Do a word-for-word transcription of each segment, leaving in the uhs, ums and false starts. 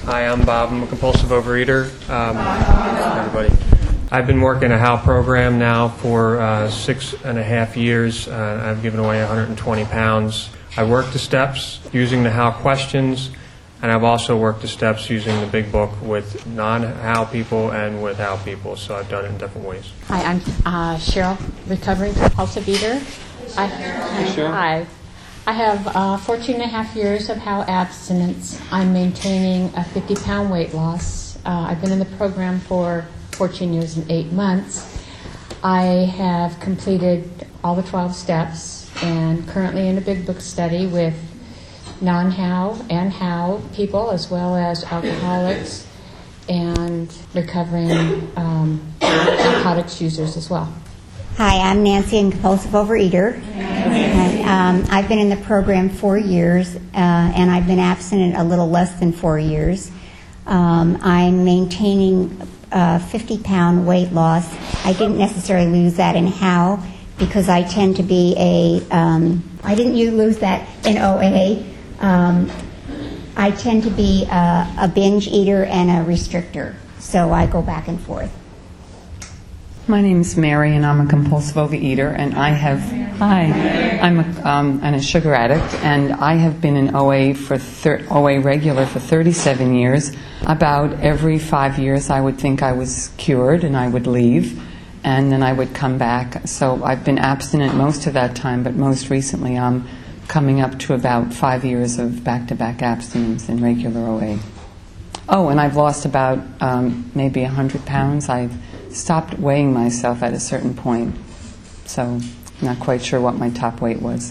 Hi, I'm Bob. I'm a compulsive overeater. Um, everybody. I've been working a H O W program now for uh, six and a half years. Uh, I've given away one hundred twenty pounds. I work the steps using the H O W questions, and I've also worked the steps using the big book with non-H O W people and with H O W people, so I've done it in different ways. Hi, I'm uh, Cheryl, recovering compulsive eater. I, Hey, Cheryl. Hi. I have uh, fourteen and a half years of H O W abstinence. I'm maintaining a fifty pound weight loss. Uh, I've been in the program for fourteen years and eight months. I have completed all the twelve steps and currently in a big book study with non-H O W and H O W people, as well as alcoholics and recovering um, narcotics users as well. Hi, I'm Nancy, a compulsive overeater. And, um, I've been in the program four years, uh, and I've been abstinent a little less than four years. Um, I'm maintaining a fifty pound weight loss. I didn't necessarily lose that in H O W because I tend to be a, um, I didn't you lose that in O A. Um, I tend to be a, a binge eater and a restrictor, so I go back and forth. My name's Mary, and I'm a compulsive overeater, and I have, hi, I'm a, um, I'm a sugar addict, and I have been in O A for thir- O A regular for thirty-seven years. About every five years I would think I was cured, and I would leave, and then I would come back. So I've been abstinent most of that time, but most recently I'm coming up to about five years of back-to-back abstinence in regular O A. Oh, and I've lost about um, maybe one hundred pounds. I've stopped weighing myself at a certain point, so I'm not quite sure what my top weight was.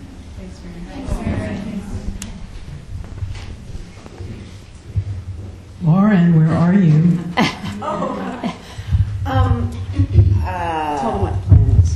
Lauren, where are you? oh. um, uh, Tell them what the plan is.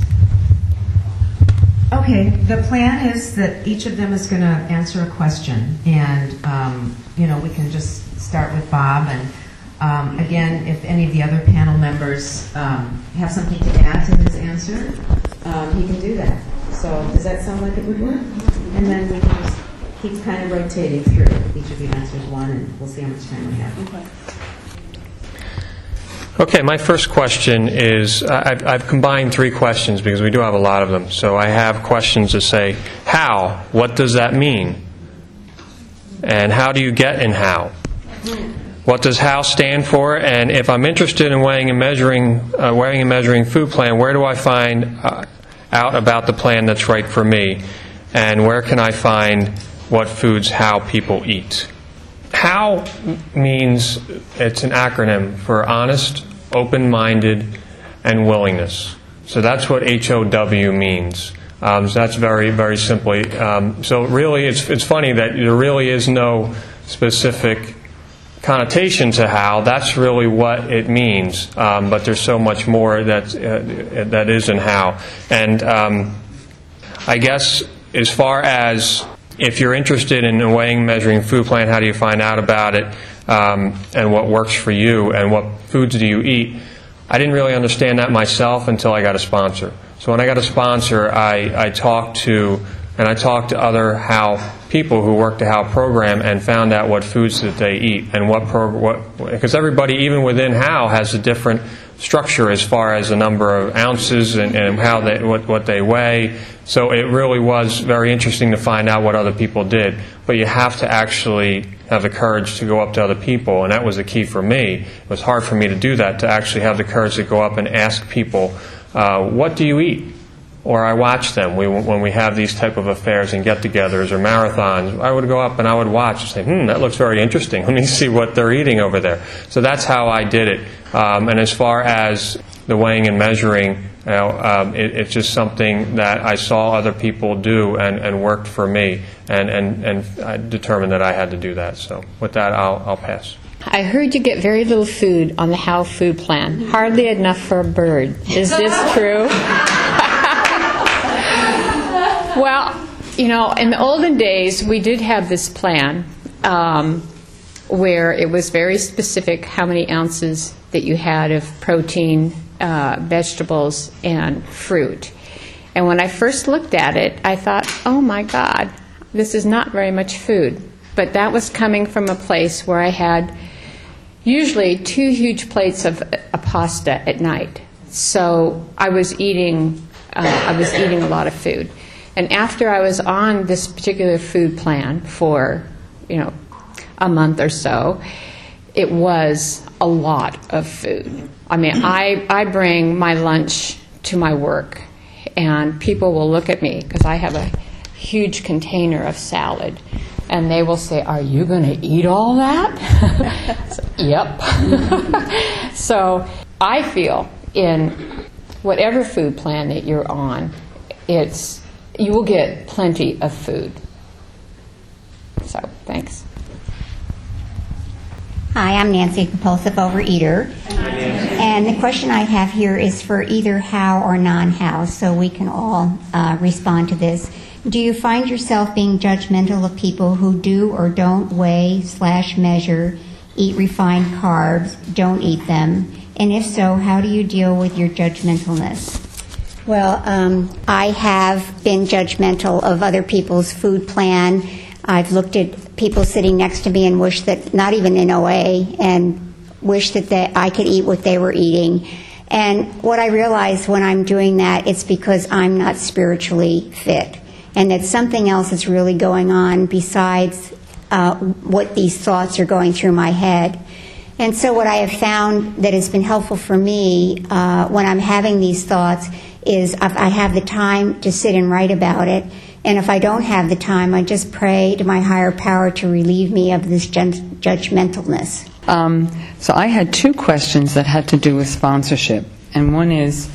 Okay, the plan is that each of them is going to answer a question, and um, you know, we can just start with Bob, and Um, again, if any of the other panel members um, have something to add to his answer, um, he can do that. So does that sound like it would work? And then we can just keep kind of rotating through. Each of you answers one, and we'll see how much time we have. Okay. Okay, my first question is, I've, I've combined three questions because we do have a lot of them. So I have questions that say, how? What does that mean? And how do you get in how? What does H O W stand for? And if I'm interested in weighing and measuring, uh, weighing and measuring food plan, where do I find uh, out about the plan that's right for me? And where can I find what foods H O W people eat? H O W means, it's an acronym for honest, open-minded, and willingness. So that's what H O W means. Um, so that's very, very simply. Um, so really, it's it's funny that there really is no specific connotation to H O W. That's really what it means, um, but there's so much more that uh, that is in H O W. And um, I guess as far as if you're interested in weighing, measuring food plan, how do you find out about it, um, and what works for you, and what foods do you eat? I didn't really understand that myself until I got a sponsor. So when I got a sponsor, I, I talked to and I talked to other H O W people who work the H O W program and found out what foods that they eat and what pro- what because everybody even within H O W has a different structure as far as the number of ounces and, and how they what, what they weigh. So it really was very interesting to find out what other people did. But you have to actually have the courage to go up to other people, and that was the key for me. It was hard for me to do that, to actually have the courage to go up and ask people, uh, what do you eat? Or I watch them. We, when we have these type of affairs and get-togethers or marathons, I would go up and I would watch and say, hmm, that looks very interesting. Let me see what they're eating over there. So that's how I did it. Um, and as far as the weighing and measuring, you know, um, it, it's just something that I saw other people do and, and worked for me. And, and, and I determined that I had to do that. So with that, I'll, I'll pass. I heard you get very little food on the H O W food plan. Hardly enough for a bird. Is this true? Well, you know, in the olden days, we did have this plan um, where it was very specific how many ounces that you had of protein, uh, vegetables, and fruit. And when I first looked at it, I thought, oh my God, this is not very much food. But that was coming from a place where I had usually two huge plates of a pasta at night. So I was eating, uh, I was eating a lot of food. And after I was on this particular food plan for, you know, a month or so, it was a lot of food. I mean, I, I bring my lunch to my work, and people will look at me because I have a huge container of salad, and they will say, "Are you going to eat all that?" So, yep. So I feel in whatever food plan that you're on, it's you will get plenty of food. So, thanks. Hi, I'm Nancy, compulsive overeater. And the question I have here is for either how or non-how, so we can all uh, respond to this. Do you find yourself being judgmental of people who do or don't weigh slash measure, eat refined carbs, don't eat them? And if so, how do you deal with your judgmentalness? Well, um, I have been judgmental of other people's food plan. I've looked at people sitting next to me and wished that, not even in O A, and wished that they, I could eat what they were eating. And what I realize when I'm doing that, it's because I'm not spiritually fit, and that something else is really going on besides uh, what these thoughts are going through my head. And so what I have found that has been helpful for me uh, when I'm having these thoughts is I have the time to sit and write about it. And if I don't have the time, I just pray to my higher power to relieve me of this gen- judgmentalness. Um, so I had two questions that had to do with sponsorship. And one is,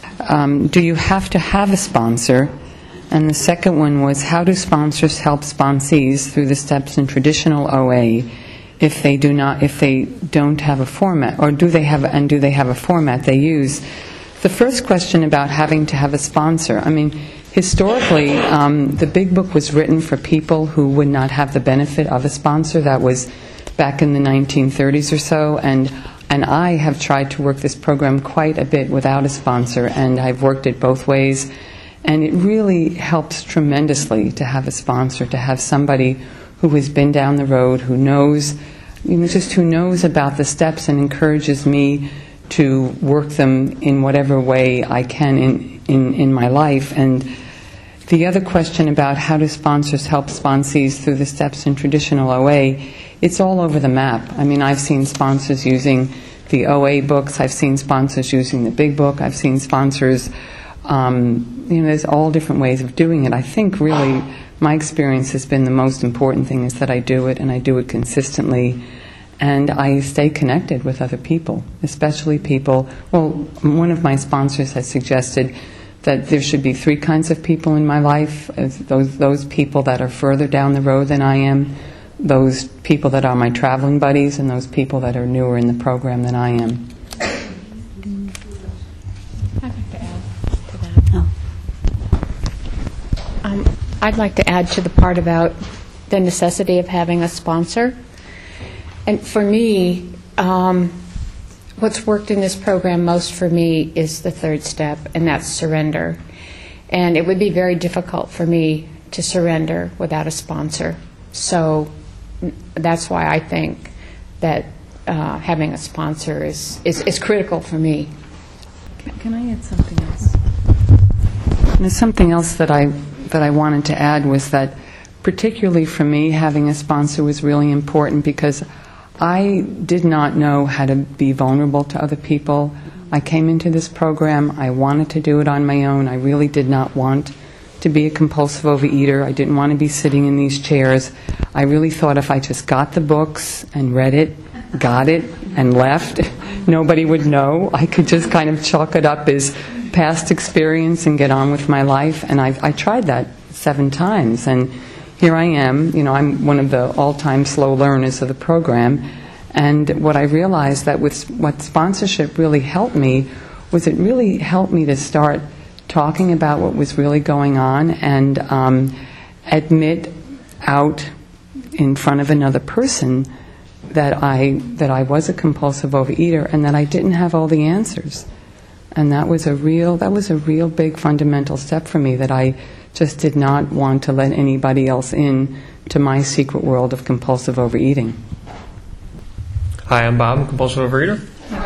um, do you have to have a sponsor? And the second one was, how do sponsors help sponsees through the steps in traditional O A if they do not, if they don't have a format, or do they have, and do they have a format they use? The first question about having to have a sponsor, I mean, historically, um, the Big Book was written for people who would not have the benefit of a sponsor. That was back in the nineteen thirties or so, and and I have tried to work this program quite a bit without a sponsor, and I've worked it both ways, and it really helps tremendously to have a sponsor, to have somebody who has been down the road, who knows, you know, just who knows about the steps and encourages me to work them in whatever way I can in, in, in my life. And the other question about how do sponsors help sponsees through the steps in traditional O A, it's all over the map. I mean, I've seen sponsors using the O A books, I've seen sponsors using the Big Book, I've seen sponsors, um, you know, there's all different ways of doing it. I think really my experience has been the most important thing is that I do it, and I do it consistently. And I stay connected with other people, especially people, well, one of my sponsors has suggested that there should be three kinds of people in my life, those, those people that are further down the road than I am, those people that are my traveling buddies, and those people that are newer in the program than I am. I'd like to add to that. Oh. Um, I'd like to add to the part about the necessity of having a sponsor. And for me, um, what's worked in this program most for me is the third step, and that's surrender. And it would be very difficult for me to surrender without a sponsor. So that's why I think that uh, having a sponsor is, is, is critical for me. Can, can I add something else? There's something else that I that I wanted to add was that, particularly for me, having a sponsor was really important because I did not know how to be vulnerable to other people. I came into this program, I wanted to do it on my own. I really did not want to be a compulsive overeater. I didn't want to be sitting in these chairs. I really thought if I just got the books and read it, got it, and left, nobody would know. I could just kind of chalk it up as past experience and get on with my life. And I, I tried that seven times. And here I am, you know, I'm one of the all-time slow learners of the program, and what I realized that with what sponsorship really helped me was it really helped me to start talking about what was really going on and um, admit out in front of another person that I that I was a compulsive overeater and that I didn't have all the answers. And that was a real that was a real big fundamental step for me, that I just did not want to let anybody else in to my secret world of compulsive overeating. Hi, I'm Bob, I'm a compulsive overeater.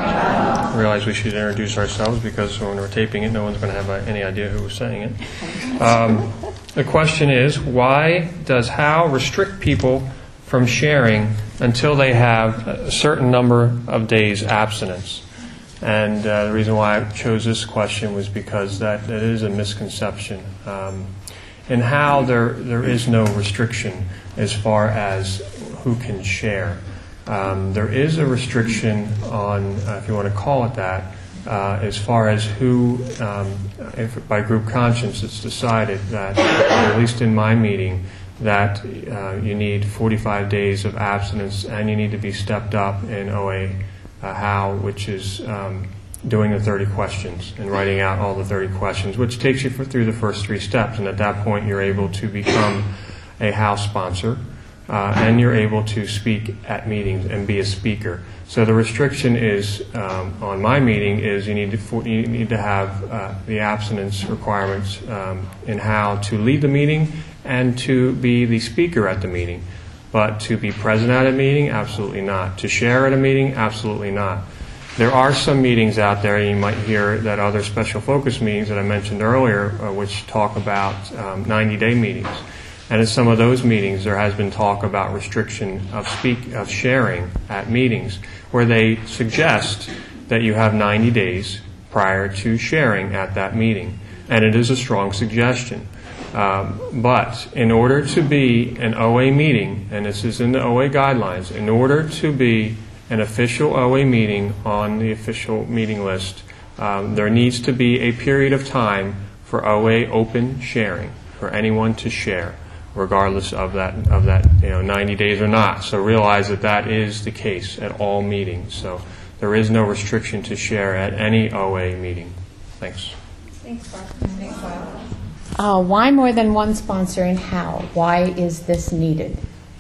I realize we should introduce ourselves because when we're taping it, no one's going to have any idea who was saying it. Um, the question is, why does How restrict people from sharing until they have a certain number of days abstinence? And uh, the reason why I chose this question was because that, that is a misconception. Um, in How, there there is no restriction as far as who can share. Um, there is a restriction on, uh, if you want to call it that, uh, as far as who, um, if by group conscience it's decided that, at least in my meeting, that uh, you need forty-five days of abstinence and you need to be stepped up in O A uh, How, which is um, doing the thirty questions and writing out all the thirty questions, which takes you for, through the first three steps. And at that point, you're able to become a How sponsor. Uh, and you're able to speak at meetings and be a speaker. So the restriction is um, on my meeting is you need to you need to have uh, the abstinence requirements um, in How to lead the meeting and to be the speaker at the meeting. But to be present at a meeting, absolutely not. To share at a meeting, absolutely not. There are some meetings out there, you might hear that other special focus meetings that I mentioned earlier, uh, which talk about um, ninety-day meetings. And in some of those meetings, there has been talk about restriction of speak of sharing at meetings, where they suggest that you have ninety days prior to sharing at that meeting. And it is a strong suggestion. Um, but in order to be an O A meeting, and this is in the O A guidelines, in order to be an official O A meeting on the official meeting list, um, there needs to be a period of time for O A open sharing, for anyone to share, regardless of that of that you know ninety days or not. So realize that that is the case at all meetings. So there is no restriction to share at any O A meeting. Thanks. Thanks, Bob. Thanks, Bob. Uh, why more than one sponsor and how? Why is this needed?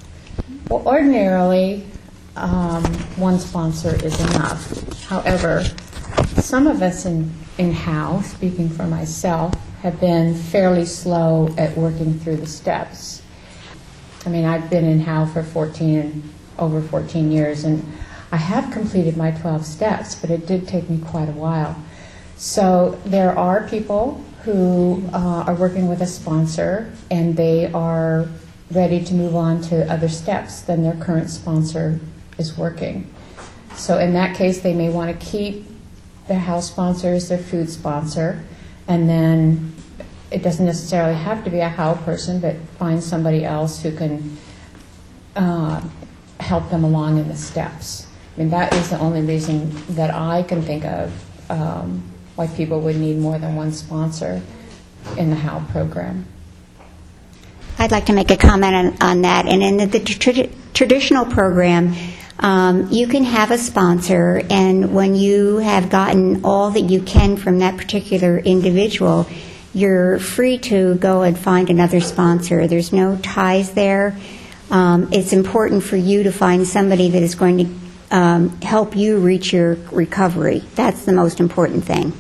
Well, ordinarily, um, one sponsor is enough. However, some of us in, in How, speaking for myself, have been fairly slow at working through the steps. I mean, I've been in How for fourteen, over fourteen years, and I have completed my twelve steps, but it did take me quite a while. So there are people who uh, are working with a sponsor, and they are ready to move on to other steps than their current sponsor is working. So in that case, they may want to keep their How sponsor as their food sponsor, and then it doesn't necessarily have to be a How person, but find somebody else who can uh, help them along in the steps. I mean, that is the only reason that I can think of um, why people would need more than one sponsor in the How program. I'd like to make a comment on, on that. And in the, the tra- traditional program, Um, you can have a sponsor, and when you have gotten all that you can from that particular individual, you're free to go and find another sponsor. There's no ties there. Um, it's important for you to find somebody that is going to um, help you reach your recovery. That's the most important thing.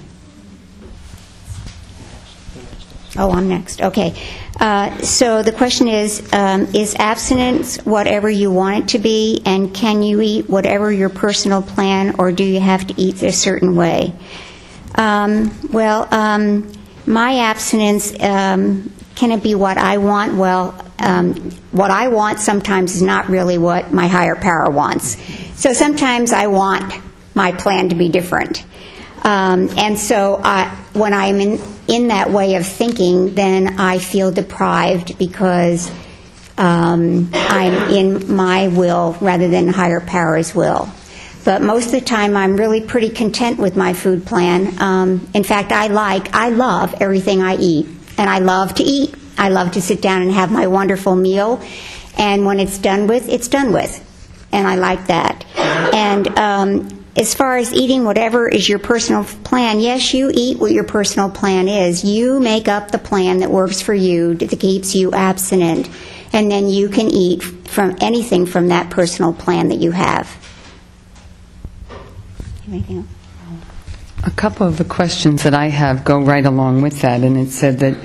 Oh, I'm next. Okay. Uh, so the question is, um, is abstinence whatever you want it to be, and can you eat whatever your personal plan, or do you have to eat a certain way? Um, well, um, my abstinence, um, can it be what I want? Well, um, what I want sometimes is not really what my higher power wants. So sometimes I want my plan to be different. Um, and so I, when I'm in, in that way of thinking, then I feel deprived because um, I'm in my will rather than higher power's will. But most of the time, I'm really pretty content with my food plan. Um, in fact, I like, I love everything I eat, and I love to eat. I love to sit down and have my wonderful meal, and when it's done with, it's done with, and I like that. And um, as far as eating whatever is your personal plan, yes, you eat what your personal plan is. You make up the plan that works for you, that keeps you abstinent, and then you can eat from anything from that personal plan that you have. Anything else? A couple of the questions that I have go right along with that, and it said that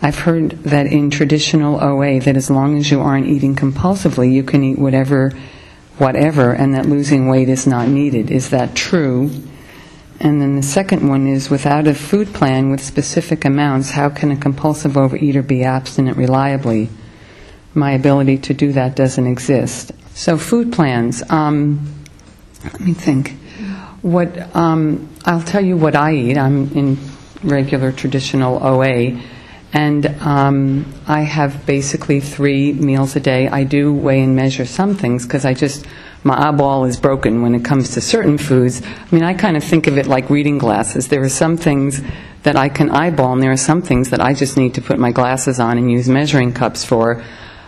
I've heard that in traditional O A that as long as you aren't eating compulsively, you can eat whatever, whatever, and that losing weight is not needed. Is that true? And then the second one is, without a food plan with specific amounts, how can a compulsive overeater be abstinent reliably? My ability to do that doesn't exist. So food plans, um, let me think. What um, I'll tell you what I eat. I'm in regular traditional O A, and um, I have basically three meals a day. I do weigh and measure some things because I just, my eyeball is broken when it comes to certain foods. I mean, I kind of think of it like reading glasses. There are some things that I can eyeball, and there are some things that I just need to put my glasses on and use measuring cups for.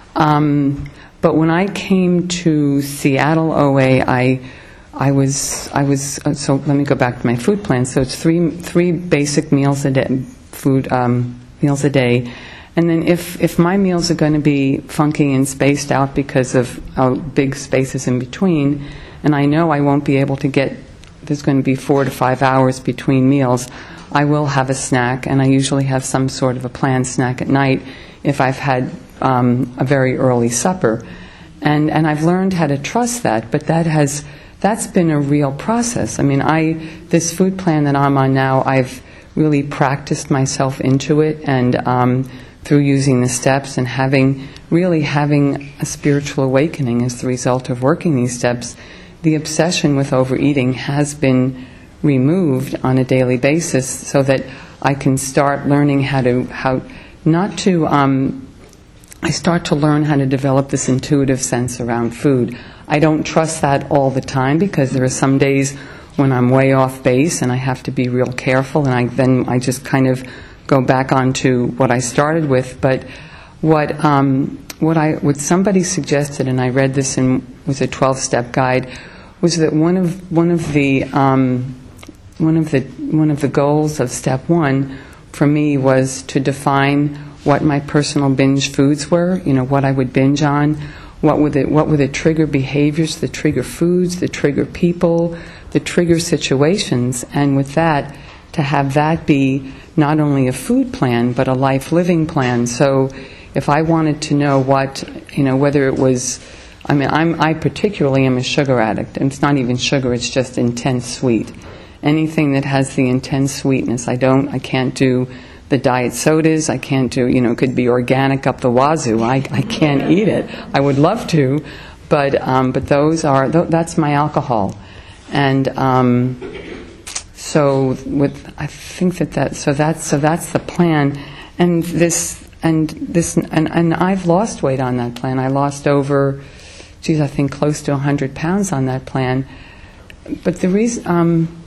Um, but when I came to Seattle O A, I I was I was uh, so let me go back to my food plan. So it's three three basic meals a day, food um, meals a day, and then if if my meals are going to be funky and spaced out because of uh, big spaces in between, and I know I won't be able to get, there's going to be four to five hours between meals, I will have a snack, and I usually have some sort of a planned snack at night if I've had um, a very early supper, and and I've learned how to trust that, but that has. That's been a real process. I mean, I this food plan that I'm on now, I've really practiced myself into it, and um, through using the steps and having really having a spiritual awakening as the result of working these steps, the obsession with overeating has been removed on a daily basis, so that I can start learning how to how not to. Um, I start to learn how to develop this intuitive sense around food. I don't trust that all the time because there are some days when I'm way off base and I have to be real careful, and I then I just kind of go back onto what I started with. But what um, what I what somebody suggested, and I read this in was a twelve-step guide, was that one of one of the um, one of the one of the goals of step one for me was to define what my personal binge foods were. You know, what I would binge on. What were the what were the trigger behaviors, the trigger foods, the trigger people, the trigger situations, and with that, to have that be not only a food plan but a life living plan. So, if I wanted to know what, you know, whether it was, I mean, I'm I particularly am a sugar addict, and it's not even sugar; it's just intense sweet. Anything that has the intense sweetness, I don't, I can't do. The diet sodas, I can't do, you know, it could be organic up the wazoo. I, I can't eat it. I would love to, but um, but those are, th- that's my alcohol. And um, so with, I think that that, so that's, so that's the plan. And this, and this, and, and I've lost weight on that plan. I lost over, geez, I think close to one hundred pounds on that plan. But the reason, um,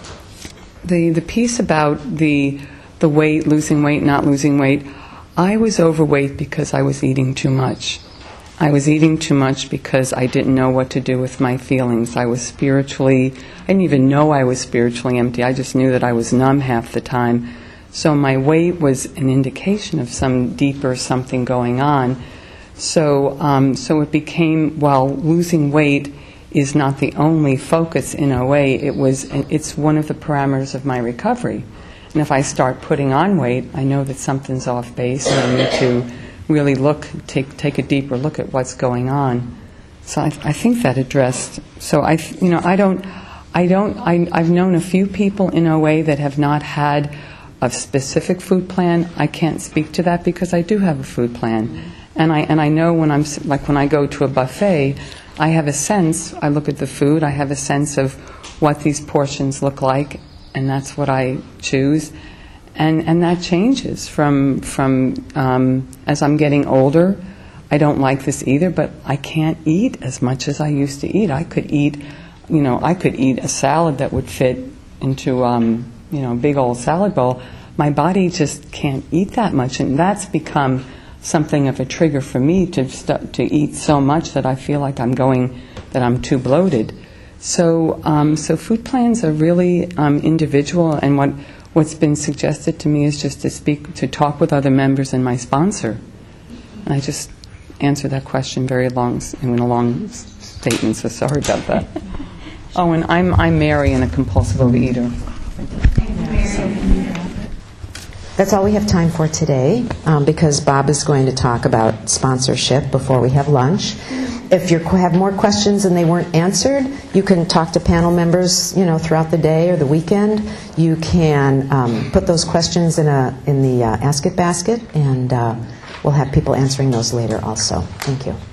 the the piece about the, the weight, losing weight, not losing weight, I was overweight because I was eating too much. I was eating too much because I didn't know what to do with my feelings. I was spiritually, I didn't even know I was spiritually empty. I just knew that I was numb half the time. So my weight was an indication of some deeper something going on. So, um, so it became, while losing weight is not the only focus in O A, it was, it's one of the parameters of my recovery. And if I start putting on weight, I know that something's off base, and I need to really look, take take a deeper look at what's going on. So I, I think that addressed. So I, you know, I don't, I don't, I, I've known a few people in O A that have not had a specific food plan. I can't speak to that because I do have a food plan, and I and I know when I'm like when I go to a buffet, I have a sense. I look at the food. I have a sense of what these portions look like. And that's what I choose, and and that changes from from um, as I'm getting older. I don't like this either, but I can't eat as much as I used to eat. I could eat, you know, I could eat a salad that would fit into um, you know a big old salad bowl. My body just can't eat that much, and that's become something of a trigger for me to st- to eat so much that I feel like I'm going that I'm too bloated. So, um, so food plans are really um, individual, and what what's been suggested to me is just to speak, to talk with other members and my sponsor. And I just answered that question very long in a long statement, so sorry about that. Oh, and I'm I'm Mary, and a compulsive overeater. that's all we have time for today, um, because Bob is going to talk about sponsorship before we have lunch. If you have more questions and they weren't answered, you can talk to panel members, you know, throughout the day or the weekend. You can um, put those questions in a in the uh, Ask It basket, and uh, we'll have people answering those later also. Thank you.